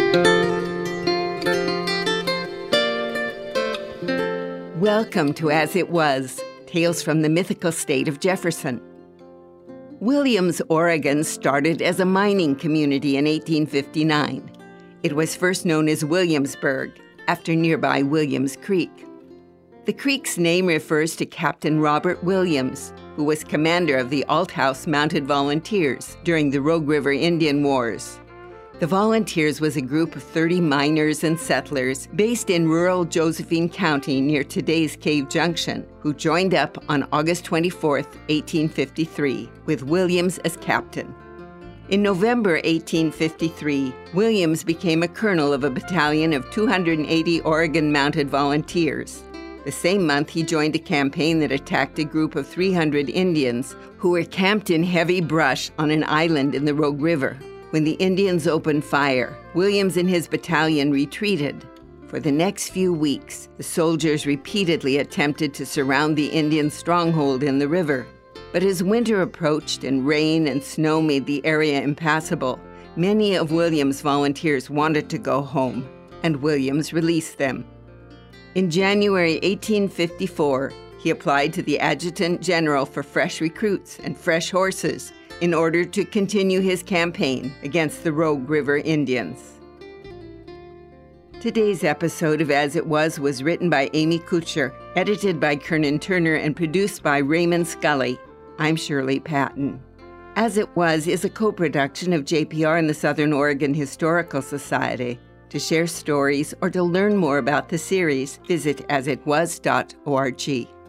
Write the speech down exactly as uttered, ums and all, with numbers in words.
Welcome to As It Was, Tales from the Mythical State of Jefferson. Williams, Oregon started as a mining community in eighteen fifty-nine. It was first known as Williamsburg, after nearby Williams Creek. The creek's name refers to Captain Robert Williams, who was commander of the Althouse Mounted Volunteers during the Rogue River Indian Wars. The Volunteers was a group of thirty miners and settlers based in rural Josephine County near today's Cave Junction, who joined up on August twenty-fourth, eighteen fifty-three, with Williams as captain. In November eighteen fifty-three, Williams became a colonel of a battalion of two hundred eighty Oregon Mounted Volunteers. The same month, he joined a campaign that attacked a group of three hundred Indians who were camped in heavy brush on an island in the Rogue River. When the Indians opened fire, Williams and his battalion retreated. For the next few weeks, the soldiers repeatedly attempted to surround the Indian stronghold in the river. But as winter approached and rain and snow made the area impassable, many of Williams' volunteers wanted to go home, and Williams released them. In January eighteen fifty-four, he applied to the Adjutant General for fresh recruits and fresh horses in order to continue his campaign against the Rogue River Indians. Today's episode of As It Was was written by Amy Kutcher, edited by Kernan Turner, and produced by Raymond Scully. I'm Shirley Patton. As It Was is a co-production of J P R and the Southern Oregon Historical Society. To share stories or to learn more about the series, visit as it was dot org.